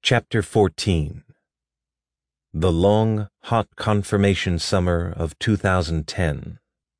Chapter 14. The Long, Hot Confirmation Summer of 2010.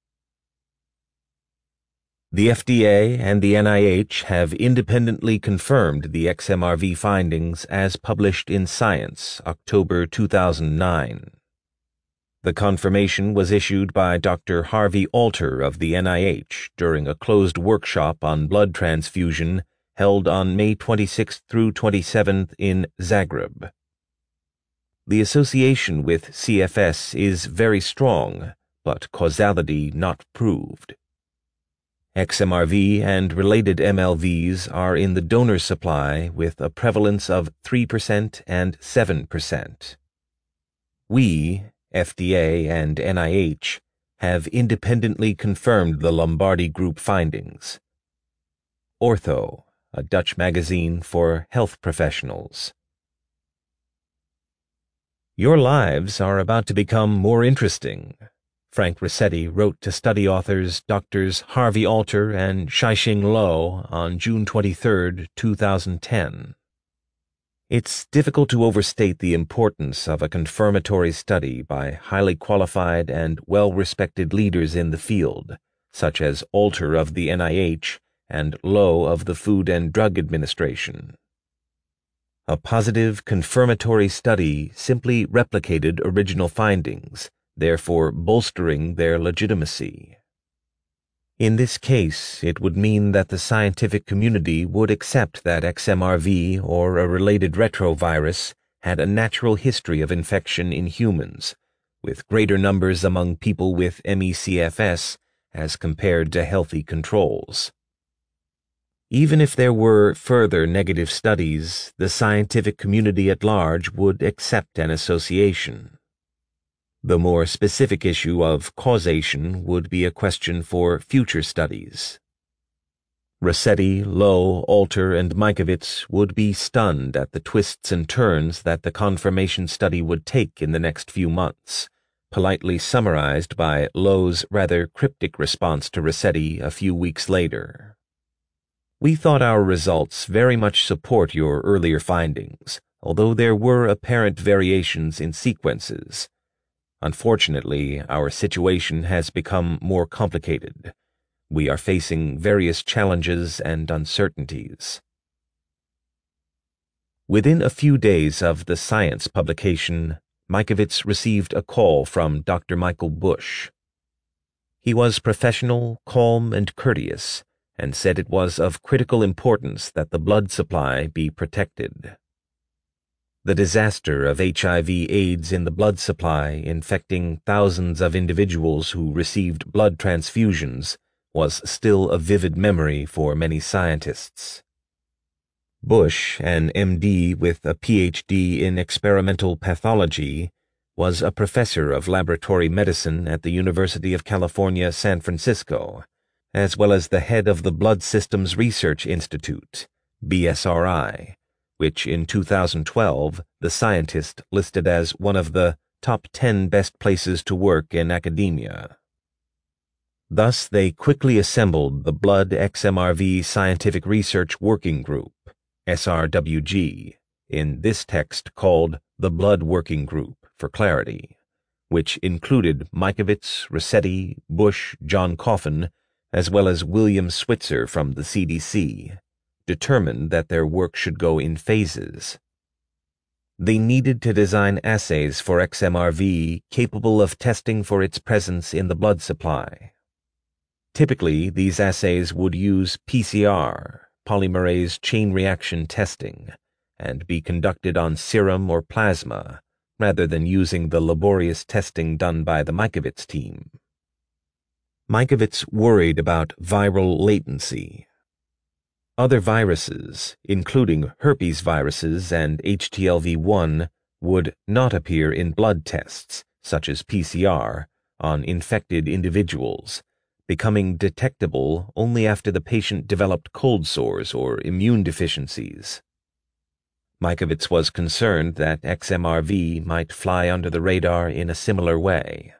The FDA and the NIH have independently confirmed the XMRV findings as published in Science, October 2009. The confirmation was issued by Dr. Harvey Alter of the NIH during a closed workshop on blood transfusion held on May 26th through 27th in Zagreb. The association with CFS is very strong, but causality not proved. XMRV and related MLVs are in the donor supply with a prevalence of 3% and 7%. We, FDA and NIH, have independently confirmed the Lombardi Group findings. Ortho, a Dutch magazine for health professionals. Your lives are about to become more interesting, Frank Ruscetti wrote to study authors Drs. Harvey Alter and Shixing Luo on June 23, 2010. It's difficult to overstate the importance of a confirmatory study by highly qualified and well-respected leaders in the field, such as Alter of the NIH and Luo of the Food and Drug Administration. A positive confirmatory study simply replicated original findings, therefore bolstering their legitimacy. In this case, it would mean that the scientific community would accept that XMRV or a related retrovirus had a natural history of infection in humans, with greater numbers among people with ME/CFS as compared to healthy controls. Even if there were further negative studies, the scientific community at large would accept an association. The more specific issue of causation would be a question for future studies. Ruscetti, Luo, Alter, and Mikovits would be stunned at the twists and turns that the confirmation study would take in the next few months, politely summarized by Luo's rather cryptic response to Ruscetti a few weeks later. We thought our results very much support your earlier findings, although there were apparent variations in sequences. Unfortunately, our situation has become more complicated. We are facing various challenges and uncertainties. Within a few days of the Science publication, Mikovits received a call from Dr. Michael Bush. He was professional, calm, and courteous, and said it was of critical importance that the blood supply be protected. The disaster of HIV/AIDS in the blood supply, infecting thousands of individuals who received blood transfusions, was still a vivid memory for many scientists. Bush, an MD with a PhD in experimental pathology, was a professor of laboratory medicine at the University of California, San Francisco, as well as the head of the Blood Systems Research Institute, BSRI, which in 2012 the scientist listed as one of the top 10 best places to work in academia. Thus, they quickly assembled the Blood XMRV Scientific Research Working Group, SRWG, in this text called the Blood Working Group for clarity, which included Mikovits, Ruscetti, Bush, John Coffin, as well as William Switzer from the CDC, determined that their work should go in phases. They needed to design assays for XMRV capable of testing for its presence in the blood supply. Typically, these assays would use PCR, polymerase chain reaction testing, and be conducted on serum or plasma, rather than using the laborious testing done by the Mikovits team. Mikovits worried about viral latency. Other viruses, including herpes viruses and HTLV1, would not appear in blood tests, such as PCR, on infected individuals, becoming detectable only after the patient developed cold sores or immune deficiencies. Mikovits was concerned that XMRV might fly under the radar in a similar way.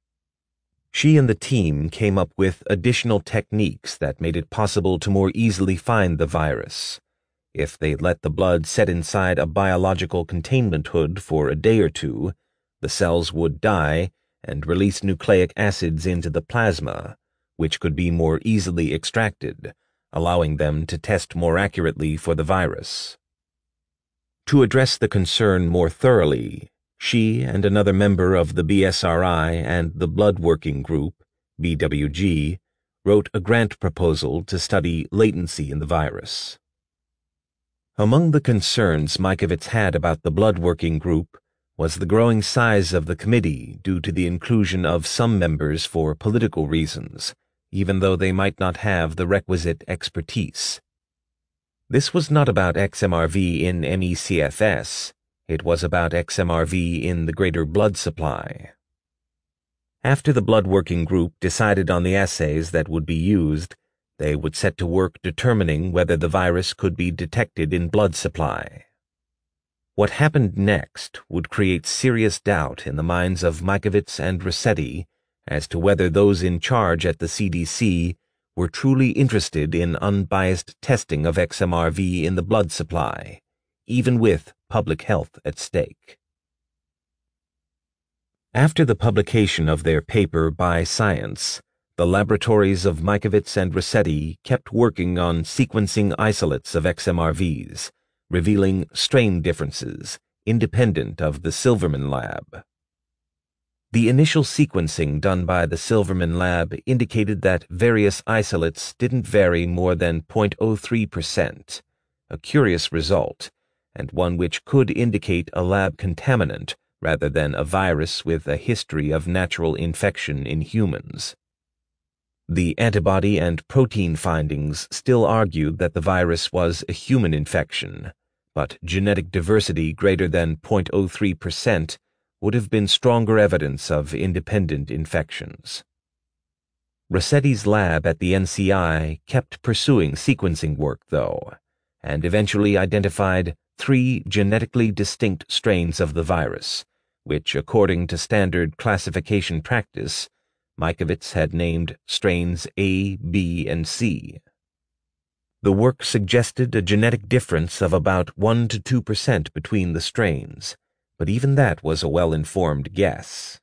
She and the team came up with additional techniques that made it possible to more easily find the virus, If they let the blood set inside a biological containment hood for a day or two, the cells would die and release nucleic acids into the plasma, which could be more easily extracted, allowing them to test more accurately for the virus. To address the concern more thoroughly, she and another member of the BSRI and the Blood Working Group, BWG, wrote a grant proposal to study latency in the virus. Among the concerns Mikovits had about the Blood Working Group was the growing size of the committee due to the inclusion of some members for political reasons, even though they might not have the requisite expertise. This was not about XMRV in MECFS, it was about XMRV in the greater blood supply. After the Blood Working Group decided on the assays that would be used, they would set to work determining whether the virus could be detected in blood supply. What happened next would create serious doubt in the minds of Mikovits and Rossetti as to whether those in charge at the CDC were truly interested in unbiased testing of XMRV in the blood supply, even with public health at stake. After the publication of their paper by Science, the laboratories of Mikovits and Rossetti kept working on sequencing isolates of XMRVs, revealing strain differences independent of the Silverman lab. The initial sequencing done by the Silverman lab indicated that various isolates didn't vary more than 0.03%, a curious result, and one which could indicate a lab contaminant rather than a virus with a history of natural infection in humans. The antibody and protein findings still argued that the virus was a human infection, but genetic diversity greater than 0.03% would have been stronger evidence of independent infections. Rossetti's lab at the NCI kept pursuing sequencing work, though, and eventually identified 3 genetically distinct strains of the virus, which, according to standard classification practice, Mikovits had named strains A, B, and C. The work suggested a genetic difference of about 1 to 2% between the strains, but even that was a well-informed guess.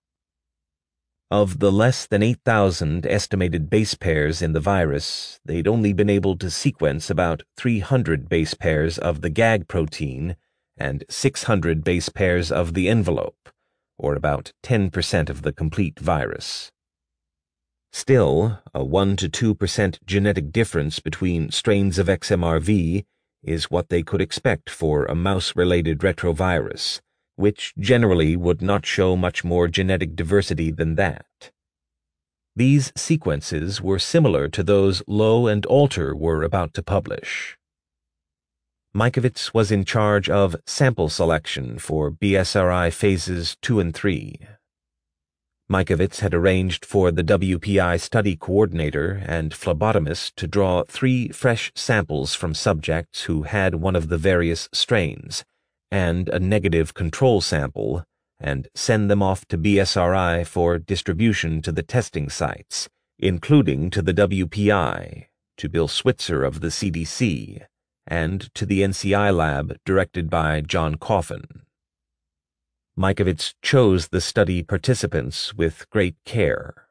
Of the less than 8,000 estimated base pairs in the virus, they'd only been able to sequence about 300 base pairs of the GAG protein and 600 base pairs of the envelope, or about 10% of the complete virus. Still, a 1 to 2% genetic difference between strains of XMRV is what they could expect for a mouse-related retrovirus, which generally would not show much more genetic diversity than that. These sequences were similar to those Lowe and Alter were about to publish. Mikovits was in charge of sample selection for BSRI phases 2 and 3. Mikovits had arranged for the WPI study coordinator and phlebotomist to draw 3 fresh samples from subjects who had one of the various strains, and a negative control sample, and send them off to BSRI for distribution to the testing sites, including to the WPI, to Bill Switzer of the CDC, and to the NCI lab directed by John Coffin. Mikovits chose the study participants with great care.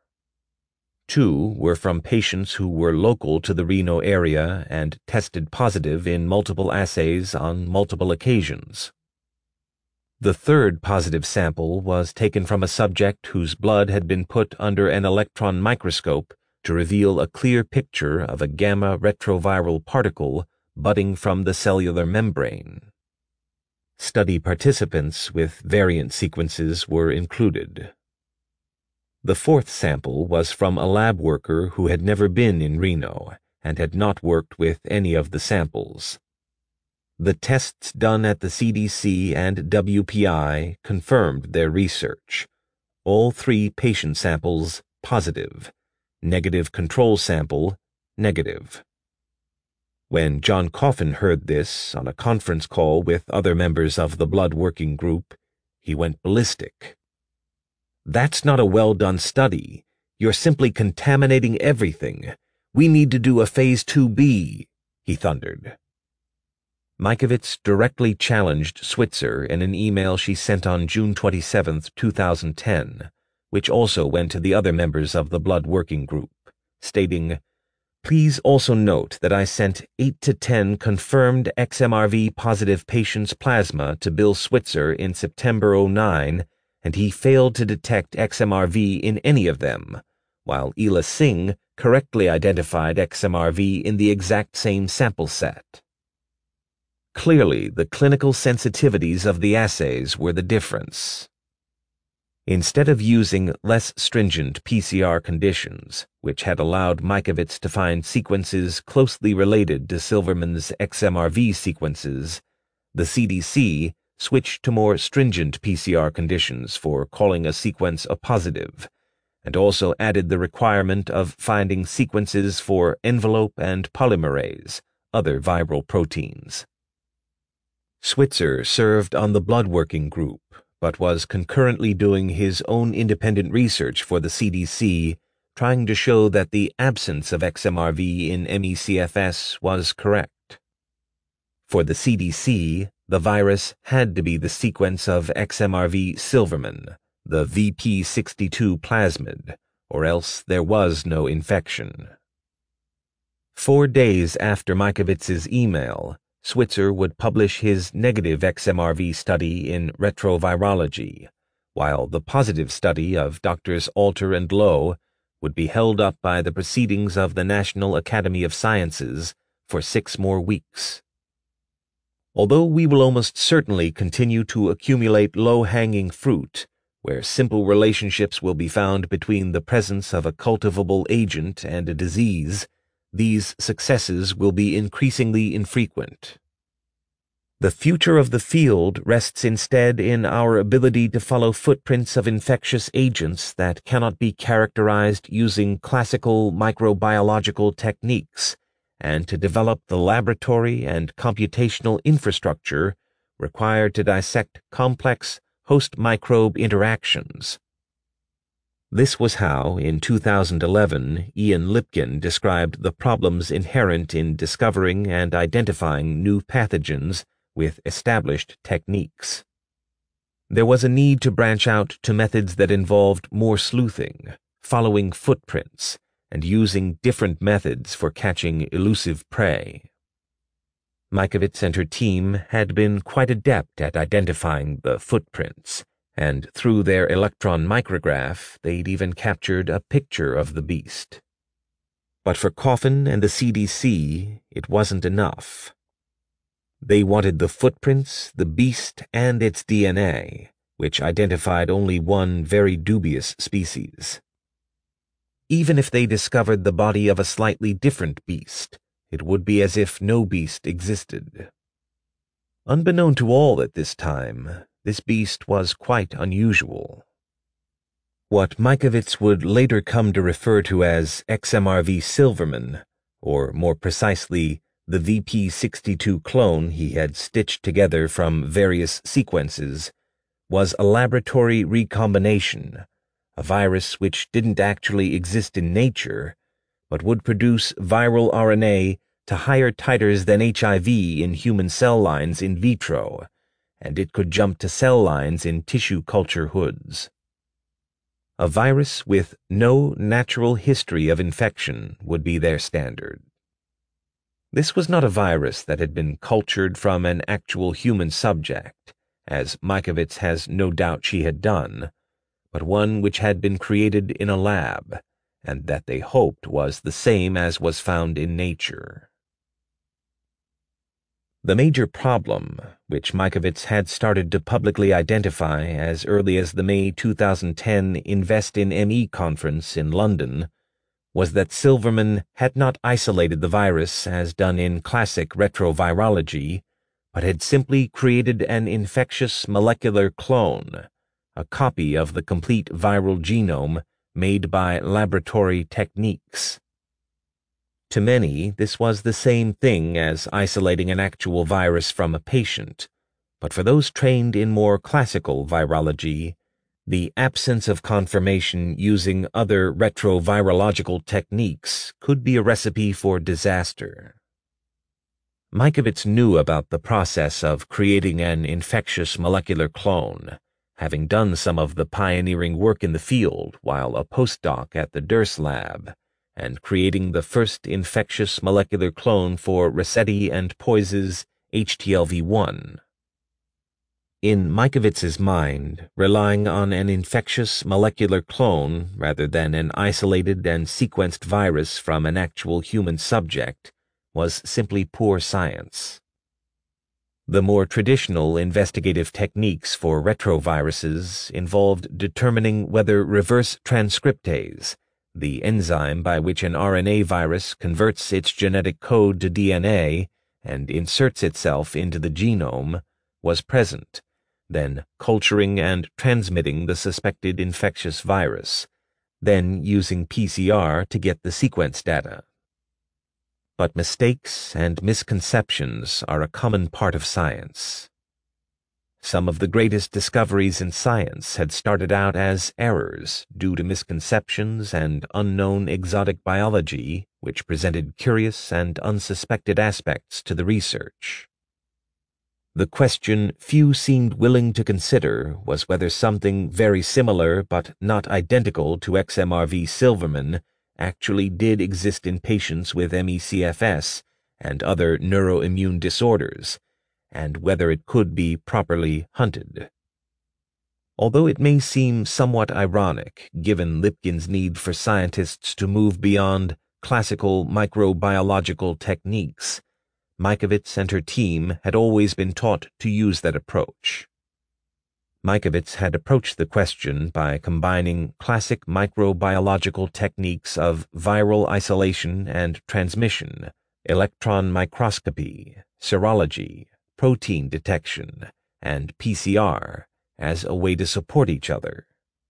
2 were from patients who were local to the Reno area and tested positive in multiple assays on multiple occasions. The 3rd positive sample was taken from a subject whose blood had been put under an electron microscope to reveal a clear picture of a gamma retroviral particle budding from the cellular membrane. Study participants with variant sequences were included. The 4th sample was from a lab worker who had never been in Reno and had not worked with any of the samples. The tests done at the CDC and WPI confirmed their research. All 3 patient samples positive, negative control sample negative. When John Coffin heard this on a conference call with other members of the Blood Working Group, he went ballistic. "That's not a well-done study. You're simply contaminating everything. We need to do a Phase 2B, he thundered. Mikovits directly challenged Switzer in an email she sent on June 27, 2010, which also went to the other members of the Blood Working Group, stating, "Please also note that I sent 8 to 10 confirmed XMRV-positive patients' plasma to Bill Switzer in September 09, and he failed to detect XMRV in any of them, while Ela Singh correctly identified XMRV in the exact same sample set." Clearly, the clinical sensitivities of the assays were the difference. Instead of using less stringent PCR conditions, which had allowed Mikovits to find sequences closely related to Silverman's XMRV sequences, the CDC switched to more stringent PCR conditions for calling a sequence a positive, and also added the requirement of finding sequences for envelope and polymerase, other viral proteins. Switzer served on the Blood Working Group, but was concurrently doing his own independent research for the CDC, trying to show that the absence of XMRV in ME/CFS was correct. For the CDC, the virus had to be the sequence of XMRV Silverman, the VP62 plasmid, or else there was no infection. 4 days after Mikovits's email, Switzer would publish his negative XMRV study in Retrovirology, while the positive study of Drs. Alter and Lowe would be held up by the proceedings of the National Academy of Sciences for 6 more weeks. Although we will almost certainly continue to accumulate low-hanging fruit, where simple relationships will be found between the presence of a cultivable agent and a disease, these successes will be increasingly infrequent. The future of the field rests instead in our ability to follow footprints of infectious agents that cannot be characterized using classical microbiological techniques, and to develop the laboratory and computational infrastructure required to dissect complex host-microbe interactions. This was how, in 2011, Ian Lipkin described the problems inherent in discovering and identifying new pathogens with established techniques. There was a need to branch out to methods that involved more sleuthing, following footprints, and using different methods for catching elusive prey. Mikovits and her team had been quite adept at identifying the footprints, and through their electron micrograph, they'd even captured a picture of the beast. But for Coffin and the CDC, it wasn't enough. They wanted the footprints, the beast, and its DNA, which identified only one very dubious species. Even if they discovered the body of a slightly different beast, it would be as if no beast existed. Unbeknown to all at this time, this beast was quite unusual. What Mikovits would later come to refer to as XMRV Silverman, or more precisely, the VP62 clone he had stitched together from various sequences, was a laboratory recombination, a virus which didn't actually exist in nature, but would produce viral RNA to higher titers than HIV in human cell lines in vitro, and it could jump to cell lines in tissue culture hoods. A virus with no natural history of infection would be their standard. This was not a virus that had been cultured from an actual human subject, as Mikovits has no doubt she had done, but one which had been created in a lab, and that they hoped was the same as was found in nature. The major problem, which Mikovits had started to publicly identify as early as the May 2010 Invest in ME conference in London, was that Silverman had not isolated the virus as done in classic retrovirology, but had simply created an infectious molecular clone, a copy of the complete viral genome made by laboratory techniques. To many, this was the same thing as isolating an actual virus from a patient, but for those trained in more classical virology, the absence of confirmation using other retrovirological techniques could be a recipe for disaster. Mikovits knew about the process of creating an infectious molecular clone, having done some of the pioneering work in the field while a postdoc at the Durst lab, and creating the first infectious molecular clone for Rossetti and Poise's HTLV-1. In Mikovits's mind, relying on an infectious molecular clone rather than an isolated and sequenced virus from an actual human subject was simply poor science. The more traditional investigative techniques for retroviruses involved determining whether reverse transcriptase, the enzyme by which an RNA virus converts its genetic code to DNA and inserts itself into the genome, was present, then culturing and transmitting the suspected infectious virus, then using PCR to get the sequence data. But mistakes and misconceptions are a common part of science. Some of the greatest discoveries in science had started out as errors due to misconceptions and unknown exotic biology which presented curious and unsuspected aspects to the research. The question few seemed willing to consider was whether something very similar but not identical to XMRV Silverman actually did exist in patients with ME/CFS and other neuroimmune disorders, and whether it could be properly hunted. Although it may seem somewhat ironic, given Lipkin's need for scientists to move beyond classical microbiological techniques, Mikovits and her team had always been taught to use that approach. Mikovits had approached the question by combining classic microbiological techniques of viral isolation and transmission, electron microscopy, serology, protein detection, and PCR as a way to support each other.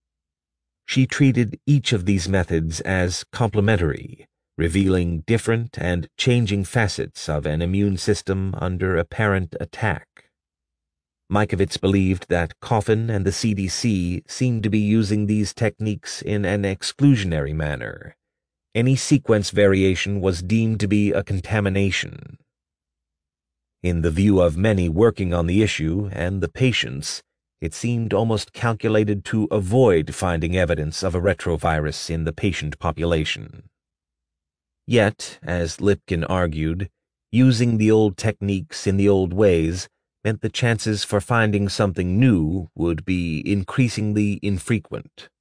She treated each of these methods as complementary, revealing different and changing facets of an immune system under apparent attack. Mikovits believed that Coffin and the CDC seemed to be using these techniques in an exclusionary manner. Any sequence variation was deemed to be a contamination. In the view of many working on the issue and the patients, it seemed almost calculated to avoid finding evidence of a retrovirus in the patient population. Yet, as Lipkin argued, using the old techniques in the old ways meant the chances for finding something new would be increasingly infrequent.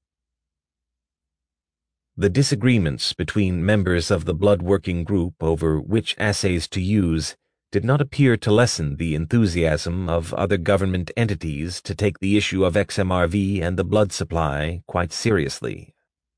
The disagreements between members of the blood working group over which assays to use did not appear to lessen the enthusiasm of other government entities to take the issue of XMRV and the blood supply quite seriously.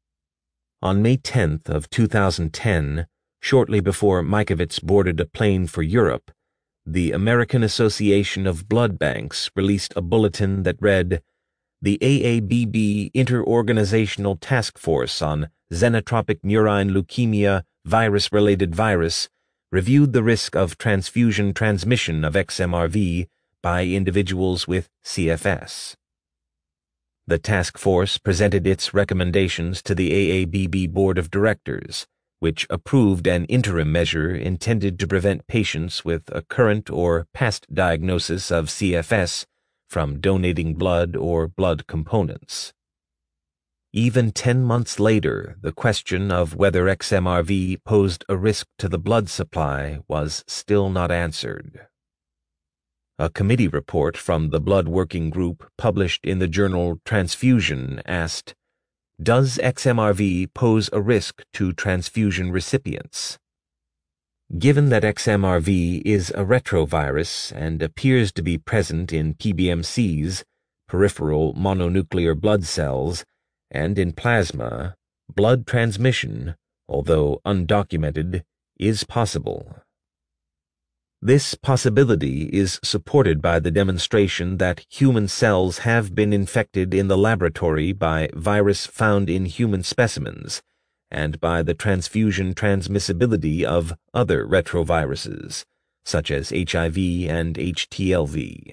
On May 10th of 2010, shortly before Mikovits boarded a plane for Europe, the American Association of Blood Banks released a bulletin that read, "The AABB Interorganizational Task Force on Xenotropic Murine Leukemia Virus-Related Virus reviewed the risk of transfusion transmission of XMRV by individuals with CFS." The task force presented its recommendations to the AABB Board of Directors, which approved an interim measure intended to prevent patients with a current or past diagnosis of CFS from donating blood or blood components. Even 10 months later, the question of whether XMRV posed a risk to the blood supply was still not answered. A committee report from the blood working group published in the journal Transfusion asked, "Does XMRV pose a risk to transfusion recipients?" Given that XMRV is a retrovirus and appears to be present in PBMCs, peripheral mononuclear blood cells, and in plasma, blood transmission, although undocumented, is possible. This possibility is supported by the demonstration that human cells have been infected in the laboratory by virus found in human specimens, and by the transfusion transmissibility of other retroviruses, such as HIV and HTLV.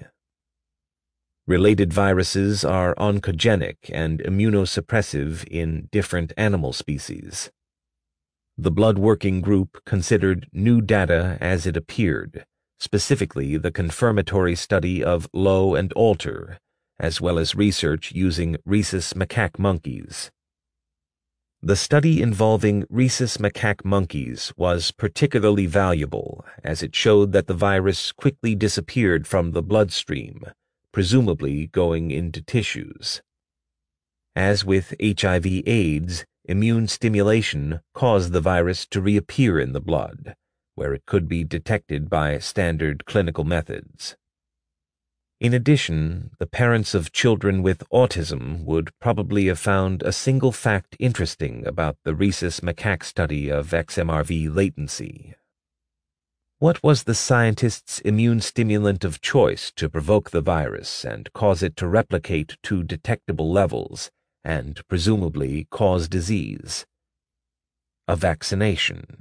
Related viruses are oncogenic and immunosuppressive in different animal species. The blood working group considered new data as it appeared, specifically the confirmatory study of Lowe and Alter, as well as research using rhesus macaque monkeys. The study involving rhesus macaque monkeys was particularly valuable as it showed that the virus quickly disappeared from the bloodstream, presumably going into tissues. As with HIV/AIDS, immune stimulation caused the virus to reappear in the blood, where it could be detected by standard clinical methods. In addition, the parents of children with autism would probably have found a single fact interesting about the rhesus macaque study of XMRV latency. What was the scientist's immune stimulant of choice to provoke the virus and cause it to replicate to detectable levels and presumably cause disease? A vaccination.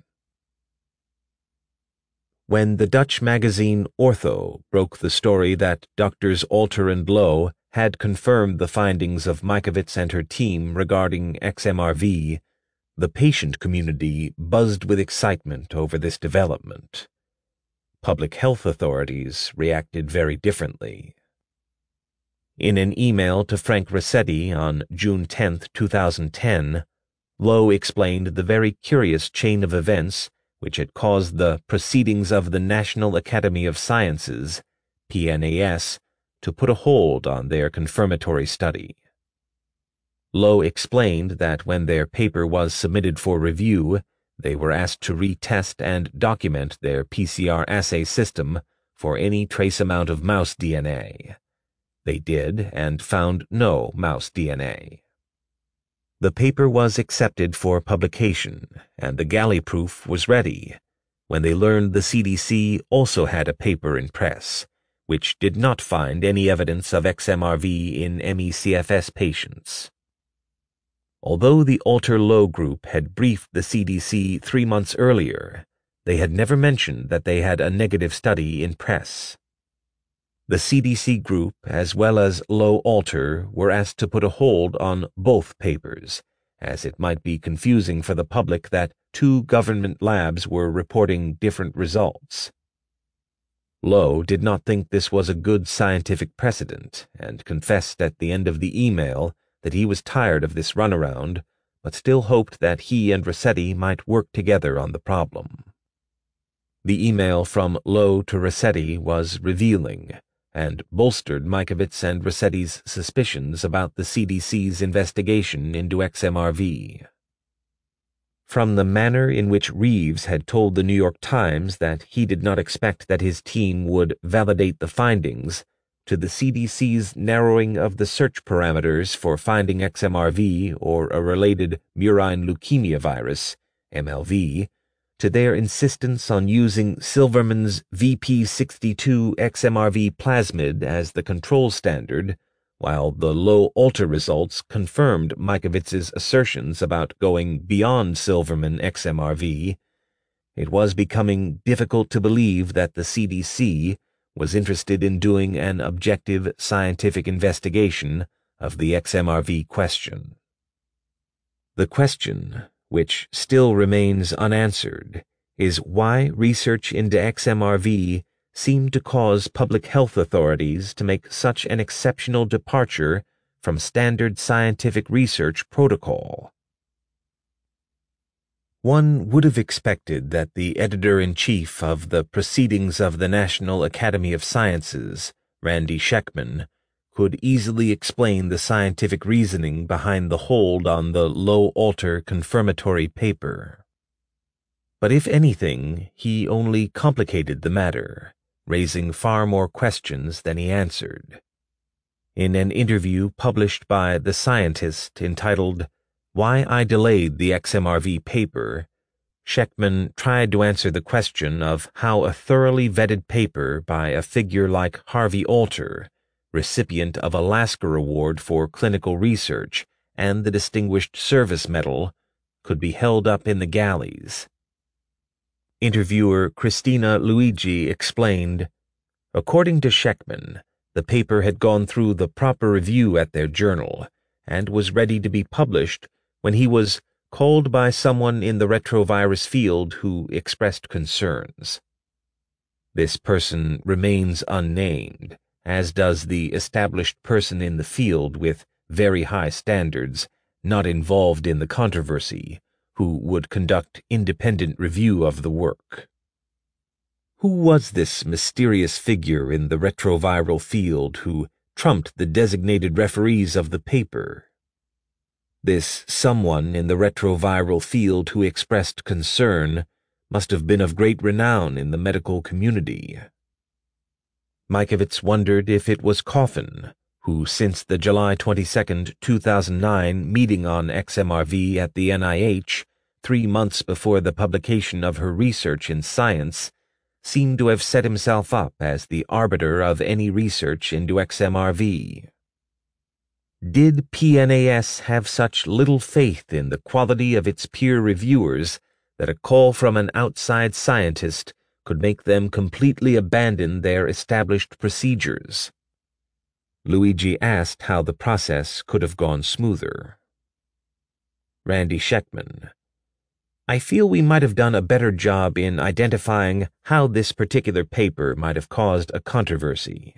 When the Dutch magazine Ortho broke the story that Drs. Alter and Lowe had confirmed the findings of Mikovits and her team regarding XMRV, the patient community buzzed with excitement over this development. Public health authorities reacted very differently. In an email to Frank Ruscetti on June 10, 2010, Lowe explained the very curious chain of events which had caused the Proceedings of the National Academy of Sciences, PNAS, to put a hold on their confirmatory study. Lowe explained that when their paper was submitted for review, they were asked to retest and document their PCR assay system for any trace amount of mouse DNA. They did and found no mouse DNA. The paper was accepted for publication, and the galley proof was ready, when they learned the CDC also had a paper in press, which did not find any evidence of XMRV in ME/CFS patients. Although the Alter-Lowe group had briefed the CDC 3 months earlier, they had never mentioned that they had a negative study in press. The CDC group, as well as Lowe-Alter, were asked to put a hold on both papers, as it might be confusing for the public that 2 government labs were reporting different results. Lowe did not think this was a good scientific precedent and confessed at the end of the email that he was tired of this runaround, but still hoped that he and Ruscetti might work together on the problem. The email from Lowe to Ruscetti was revealing, and bolstered Mikovits and Ruscetti's suspicions about the CDC's investigation into XMRV. From the manner in which Reeves had told the New York Times that he did not expect that his team would validate the findings, to the CDC's narrowing of the search parameters for finding XMRV or a related murine leukemia virus, MLV, to their insistence on using Silverman's VP62 XMRV plasmid as the control standard, while the Lowe-Alter results confirmed Mikovits's assertions about going beyond Silverman XMRV, it was becoming difficult to believe that the CDC was interested in doing an objective scientific investigation of the XMRV question. The question, which still remains unanswered, is why research into XMRV seemed to cause public health authorities to make such an exceptional departure from standard scientific research protocol. One would have expected that the editor-in-chief of the Proceedings of the National Academy of Sciences, Randy Schekman, could easily explain the scientific reasoning behind the hold on the Lowe-Alter confirmatory paper. But if anything, he only complicated the matter, raising far more questions than he answered. In an interview published by The Scientist entitled Why I Delayed the XMRV Paper, Schekman tried to answer the question of how a thoroughly vetted paper by a figure like Harvey Alter, recipient of a Lasker Award for Clinical Research and the Distinguished Service Medal, could be held up in the galleys. Interviewer Christina Luigi explained, according to Schekman, the paper had gone through the proper review at their journal and was ready to be published when he was called by someone in the retrovirus field who expressed concerns. This person remains unnamed, as does the established person in the field with very high standards, not involved in the controversy, who would conduct independent review of the work. Who was this mysterious figure in the retroviral field who trumped the designated referees of the paper? This someone in the retroviral field who expressed concern must have been of great renown in the medical community. Mikovits wondered if it was Coffin, who since the July 22, 2009 meeting on XMRV at the NIH, 3 months before the publication of her research in Science, seemed to have set himself up as the arbiter of any research into XMRV. Did PNAS have such little faith in the quality of its peer reviewers that a call from an outside scientist could make them completely abandon their established procedures? Luigi asked how the process could have gone smoother. Randy Sheckman: I feel we might have done a better job in identifying how this particular paper might have caused a controversy.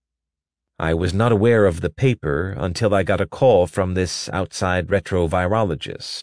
I was not aware of the paper until I got a call from this outside retrovirologist.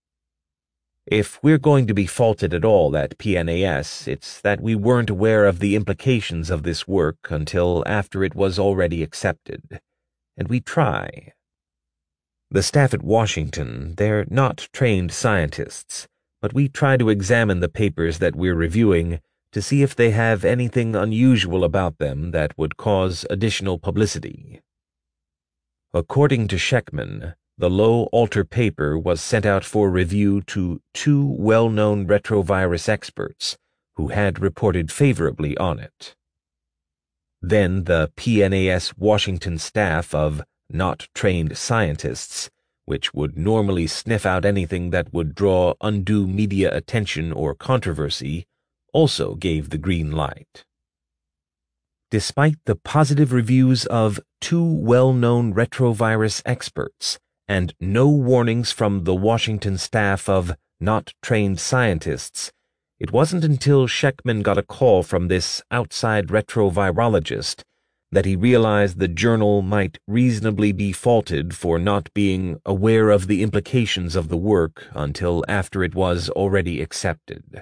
If we're going to be faulted at all at PNAS, it's that we weren't aware of the implications of this work until after it was already accepted. And we try. The staff at Washington, they're not trained scientists, but we try to examine the papers that we're reviewing to see if they have anything unusual about them that would cause additional publicity. According to Sheckman, the low-alter paper was sent out for review to 2 well-known retrovirus experts who had reported favorably on it. Then the PNAS Washington staff of not trained scientists, which would normally sniff out anything that would draw undue media attention or controversy, also gave the green light. Despite the positive reviews of 2 well-known retrovirus experts and no warnings from the Washington staff of not trained scientists, it wasn't until Sheckman got a call from this outside retrovirologist that he realized the journal might reasonably be faulted for not being aware of the implications of the work until after it was already accepted.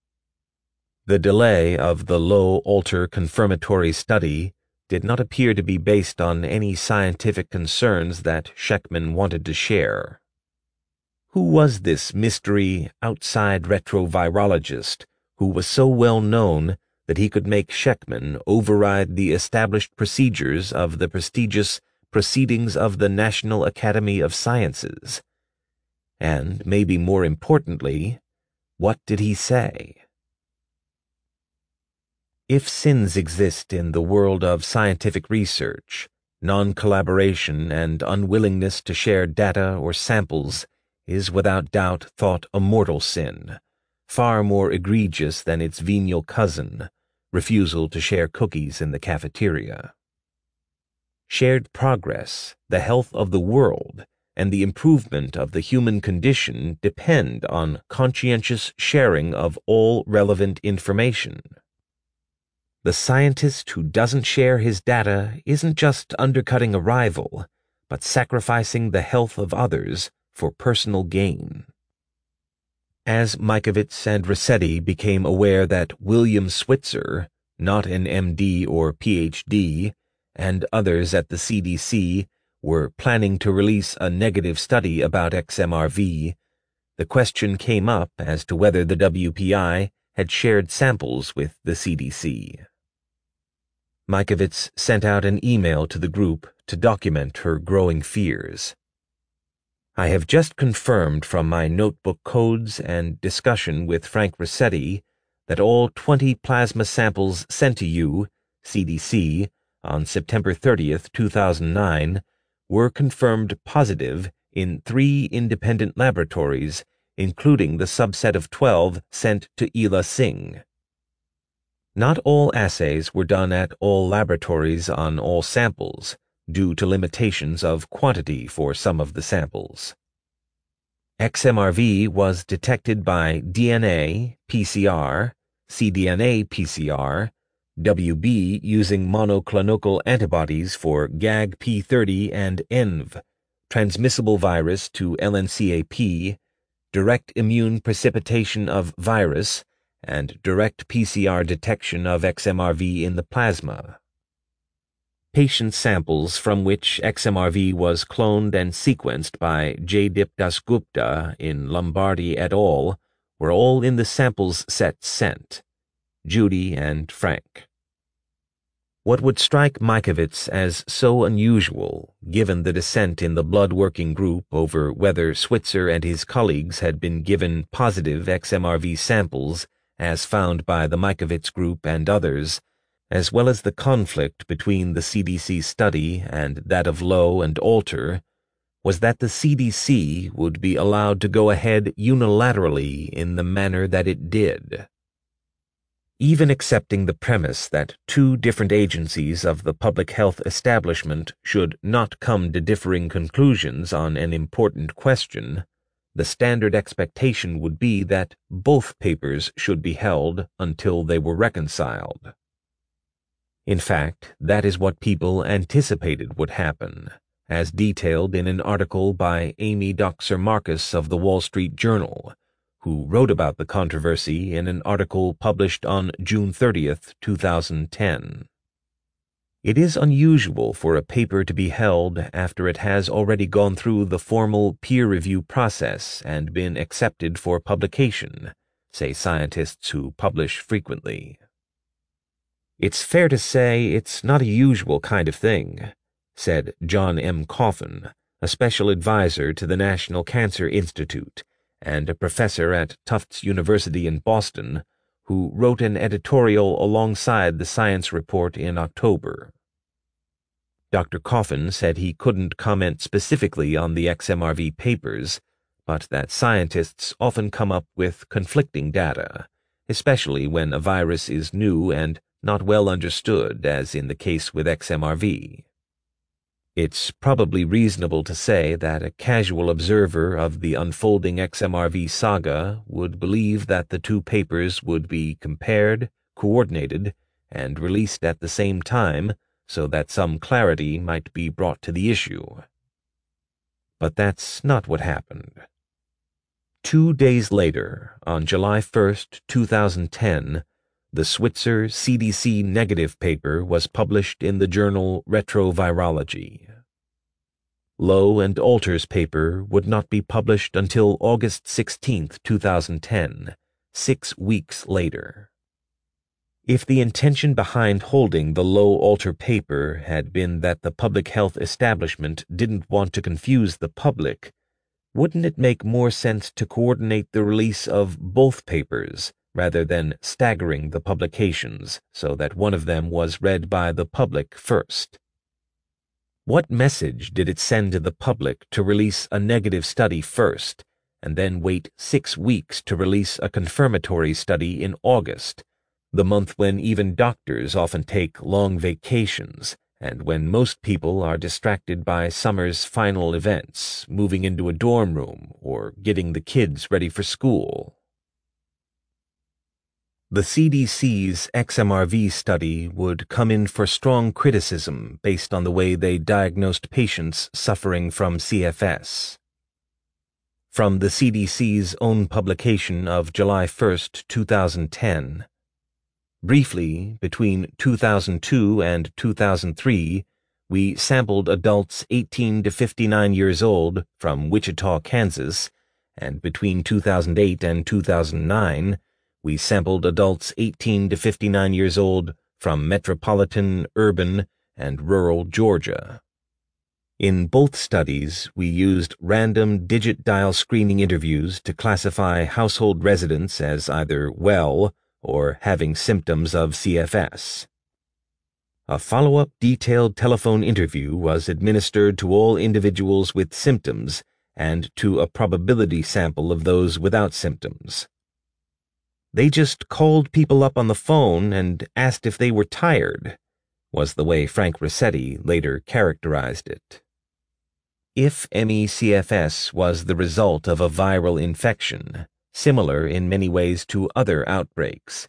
The delay of the low-alter confirmatory study did not appear to be based on any scientific concerns that Sheckman wanted to share. Who was this mystery outside retrovirologist who was so well known that he could make Sheckman override the established procedures of the prestigious Proceedings of the National Academy of Sciences? And, maybe more importantly, what did he say? If sins exist in the world of scientific research, non-collaboration and unwillingness to share data or samples is without doubt thought a mortal sin, far more egregious than its venial cousin, refusal to share cookies in the cafeteria. Shared progress, the health of the world, and the improvement of the human condition depend on conscientious sharing of all relevant information. The scientist who doesn't share his data isn't just undercutting a rival, but sacrificing the health of others for personal gain. As Mikovits and Rossetti became aware that William Switzer, not an MD or PhD, and others at the CDC were planning to release a negative study about XMRV, the question came up as to whether the WPI had shared samples with the CDC. Mikovits sent out an email to the group to document her growing fears. I have just confirmed from my notebook codes and discussion with Frank Rossetti that all 20 plasma samples sent to you, CDC, on September 30th, 2009, were confirmed positive in 3 independent laboratories, including the subset of 12 sent to Ela Singh. Not all assays were done at all laboratories on all samples, due to limitations of quantity for some of the samples. XMRV was detected by DNA, PCR, cDNA PCR, WB using monoclonal antibodies for GAG-P30 and ENV, transmissible virus to LNCAP, direct immune precipitation of virus, and direct PCR detection of XMRV in the plasma. Patient samples from which XMRV was cloned and sequenced by Jaydeep Dasgupta in Lombardi et al. Were all in the samples set sent. Judy and Frank. What would strike Mikovits as so unusual, given the dissent in the blood working group over whether Switzer and his colleagues had been given positive XMRV samples as found by the Mikovits group and others, as well as the conflict between the CDC study and that of Lowe and Alter, was that the CDC would be allowed to go ahead unilaterally in the manner that it did. Even accepting the premise that two different agencies of the public health establishment should not come to differing conclusions on an important question, the standard expectation would be that both papers should be held until they were reconciled. In fact, that is what people anticipated would happen, as detailed in an article by Amy Doxer-Marcus of the Wall Street Journal, who wrote about the controversy in an article published on June 30th, 2010. It is unusual for a paper to be held after it has already gone through the formal peer review process and been accepted for publication, say scientists who publish frequently. It's fair to say it's not a usual kind of thing, said John M. Coffin, a special advisor to the National Cancer Institute and a professor at Tufts University in Boston, who wrote an editorial alongside the science report in October. Dr. Coffin said he couldn't comment specifically on the XMRV papers, but that scientists often come up with conflicting data, especially when a virus is new and not well understood, as in the case with XMRV. It's probably reasonable to say that a casual observer of the unfolding XMRV saga would believe that the two papers would be compared, coordinated, and released at the same time so that some clarity might be brought to the issue. But that's not what happened. 2 days later, on July 1st, 2010, the Switzer CDC negative paper was published in the journal Retrovirology. Lowe and Alter's paper would not be published until August 16, 2010, 6 weeks later. If the intention behind holding the Lowe-Alter paper had been that the public health establishment didn't want to confuse the public, wouldn't it make more sense to coordinate the release of both papers rather than staggering the publications so that one of them was read by the public first? What message did it send to the public to release a negative study first, and then wait 6 weeks to release a confirmatory study in August, the month when even doctors often take long vacations, and when most people are distracted by summer's final events, moving into a dorm room or getting the kids ready for school? The CDC's XMRV study would come in for strong criticism based on the way they diagnosed patients suffering from CFS. From the CDC's own publication of July 1, 2010, briefly, between 2002 and 2003, we sampled adults 18 to 59 years old from Wichita, Kansas, and between 2008 and 2009, we sampled adults 18 to 59 years old from metropolitan, urban, and rural Georgia. In both studies, we used random digit dial screening interviews to classify household residents as either well or having symptoms of CFS. A follow-up detailed telephone interview was administered to all individuals with symptoms and to a probability sample of those without symptoms. They just called people up on the phone and asked if they were tired, was the way Frank Rossetti later characterized it. If ME/CFS was the result of a viral infection, similar in many ways to other outbreaks,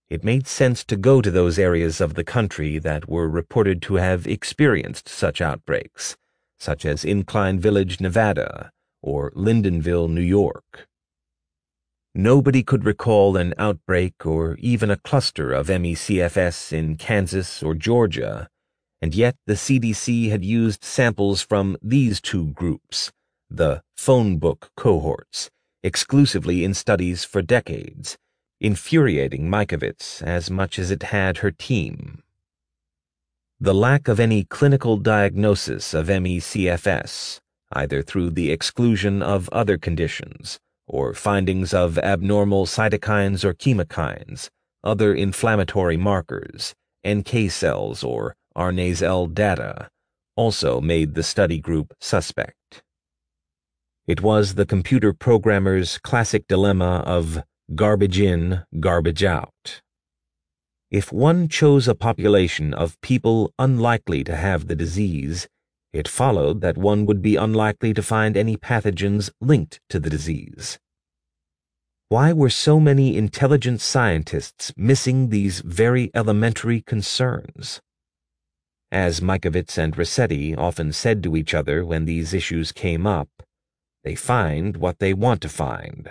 it made sense to go to those areas of the country that were reported to have experienced such outbreaks, such as Incline Village, Nevada, or Lindenville, New York. Nobody could recall an outbreak or even a cluster of ME/CFS in Kansas or Georgia, and yet the CDC had used samples from these two groups, the phone book cohorts, exclusively in studies for decades, infuriating Mikovits as much as it had her team. The lack of any clinical diagnosis of ME/CFS, either through the exclusion of other conditions or findings of abnormal cytokines or chemokines, other inflammatory markers, NK cells, or RNase-L data, also made the study group suspect. It was the computer programmer's classic dilemma of garbage in, garbage out. If one chose a population of people unlikely to have the disease, it followed that one would be unlikely to find any pathogens linked to the disease. Why were so many intelligent scientists missing these very elementary concerns? As Mikovits and Rossetti often said to each other when these issues came up, they find what they want to find.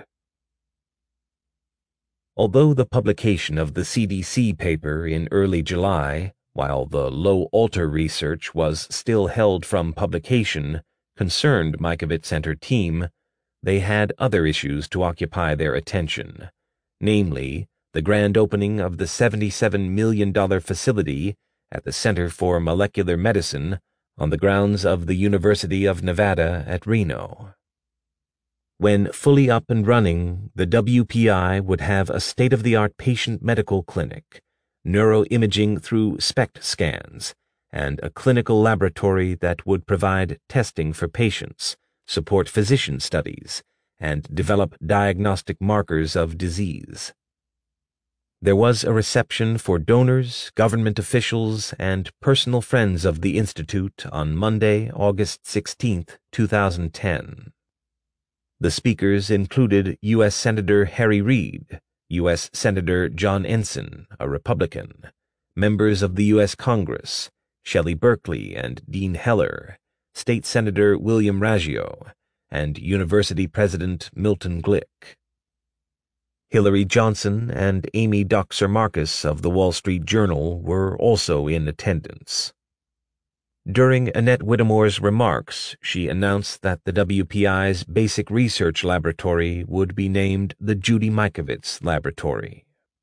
Although the publication of the CDC paper in early July, while the low-alter research was still held from publication, concerned Mikovits and her team, they had other issues to occupy their attention, namely, the grand opening of the $77 million facility at the Center for Molecular Medicine on the grounds of the University of Nevada at Reno. When fully up and running, the WPI would have a state-of-the-art patient medical clinic, neuroimaging through SPECT scans, and a clinical laboratory that would provide testing for patients, support physician studies, and develop diagnostic markers of disease. There was a reception for donors, government officials, and personal friends of the Institute on Monday, August 16, 2010. The speakers included U.S. Senator Harry Reid, U.S. Senator John Ensign, a Republican, members of the U.S. Congress, Shelley Berkeley and Dean Heller, State Senator William Raggio, and University President Milton Glick. Hillary Johnson and Amy Doxer-Marcus of the Wall Street Journal were also in attendance. During Annette Whittemore's remarks, she announced that the WPI's basic research laboratory would be named the Judy Mikovits Laboratory.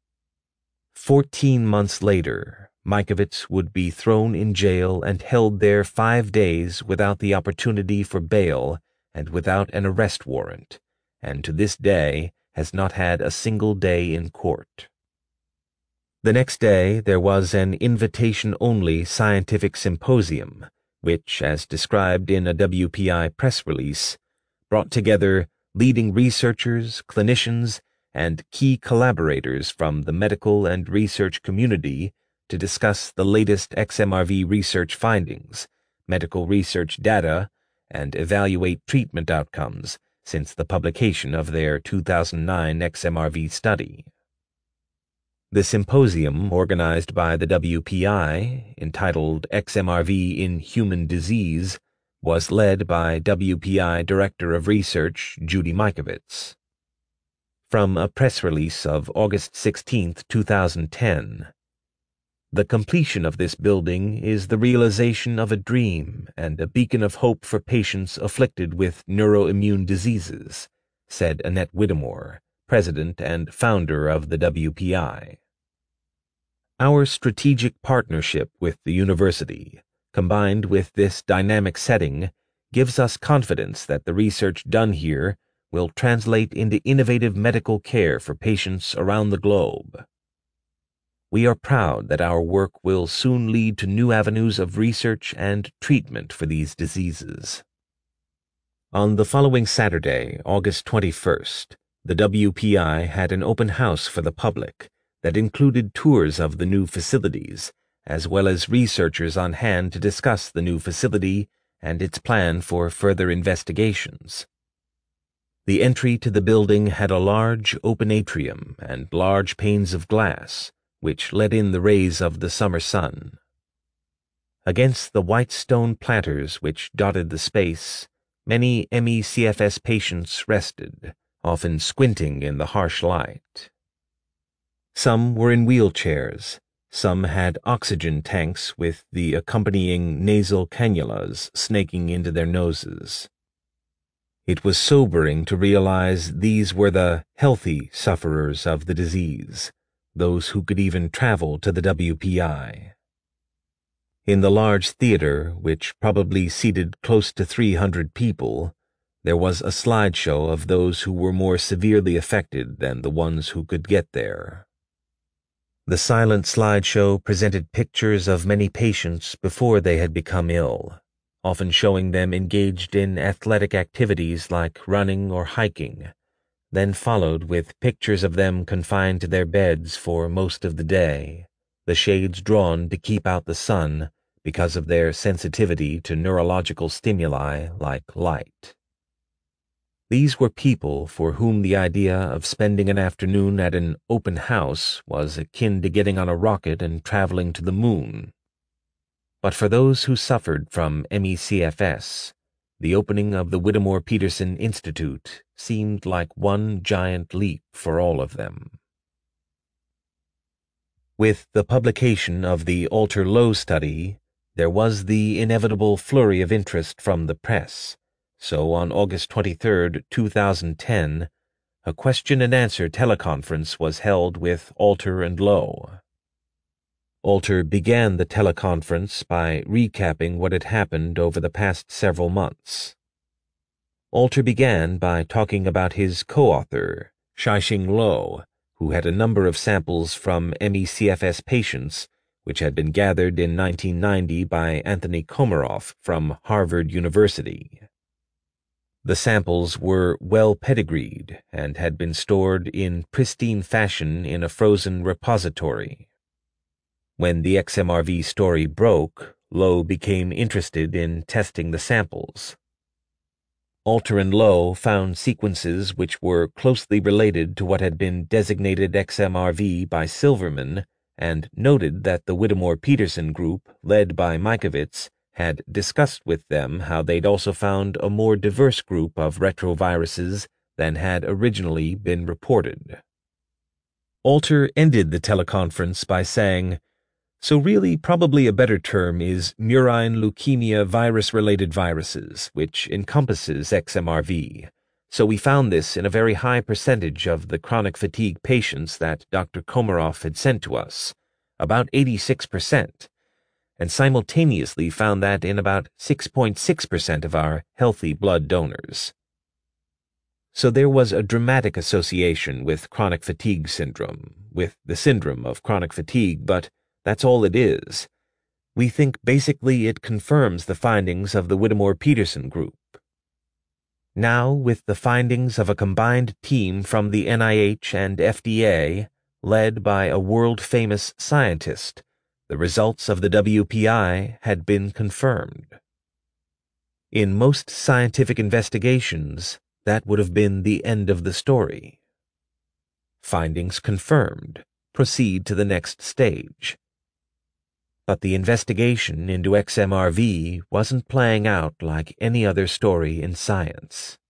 14 months later, Mikovits would be thrown in jail and held there 5 days without the opportunity for bail and without an arrest warrant, and to this day has not had a single day in court. The next day, there was an invitation-only scientific symposium, which, as described in a WPI press release, brought together leading researchers, clinicians, and key collaborators from the medical and research community to discuss the latest XMRV research findings, medical research data, and evaluate treatment outcomes since the publication of their 2009 XMRV study. The symposium, organized by the WPI, entitled XMRV in Human Disease, was led by WPI Director of Research Judy Mikovits. From a press release of August 16, 2010, the completion of this building is the realization of a dream and a beacon of hope for patients afflicted with neuroimmune diseases, said Annette Whittemore, president and founder of the WPI. Our strategic partnership with the university, combined with this dynamic setting, gives us confidence that the research done here will translate into innovative medical care for patients around the globe. We are proud that our work will soon lead to new avenues of research and treatment for these diseases. On the following Saturday, August 21st, the WPI had an open house for the public that included tours of the new facilities, as well as researchers on hand to discuss the new facility and its plan for further investigations. The entry to the building had a large open atrium and large panes of glass, which let in the rays of the summer sun. Against the white stone planters which dotted the space, many ME/CFS patients rested, often squinting in the harsh light. Some were in wheelchairs, some had oxygen tanks with the accompanying nasal cannulas snaking into their noses. It was sobering to realize these were the healthy sufferers of the disease, those who could even travel to the WPI. In the large theater, which probably seated close to 300 people, there was a slideshow of those who were more severely affected than the ones who could get there. The silent slideshow presented pictures of many patients before they had become ill, often showing them engaged in athletic activities like running or hiking, then followed with pictures of them confined to their beds for most of the day, the shades drawn to keep out the sun because of their sensitivity to neurological stimuli like light. These were people for whom the idea of spending an afternoon at an open house was akin to getting on a rocket and traveling to the moon. But for those who suffered from ME/CFS, the opening of the Whittemore Peterson Institute seemed like one giant leap for all of them. With the publication of the Alter Lowe study, there was the inevitable flurry of interest from the press. So on August 23, 2010, a question-and-answer teleconference was held with Alter and Lowe. Alter began the teleconference by recapping what had happened over the past several months. Alter began by talking about his co-author, Shai-Ching Lowe, who had a number of samples from ME/CFS patients which had been gathered in 1990 by Anthony Komaroff from Harvard University. The samples were well pedigreed and had been stored in pristine fashion in a frozen repository. When the XMRV story broke, Lowe became interested in testing the samples. Alter and Lowe found sequences which were closely related to what had been designated XMRV by Silverman and noted that the Whittemore Peterson group, led by Mikovits, had discussed with them how they'd also found a more diverse group of retroviruses than had originally been reported. Alter ended the teleconference by saying, "So really, probably a better term is murine leukemia virus-related viruses, which encompasses XMRV. So we found this in a very high percentage of the chronic fatigue patients that Dr. Komaroff had sent to us, about 86%, and simultaneously found that in about 6.6% of our healthy blood donors." So there was a dramatic association with chronic fatigue syndrome, with the syndrome of chronic fatigue, but that's all it is. We think basically it confirms the findings of the Whittemore Peterson group. Now, with the findings of a combined team from the NIH and FDA, led by a world-famous scientist, the results of the WPI had been confirmed. In most scientific investigations, that would have been the end of the story. Findings confirmed. Proceed to the next stage. But the investigation into XMRV wasn't playing out like any other story in science.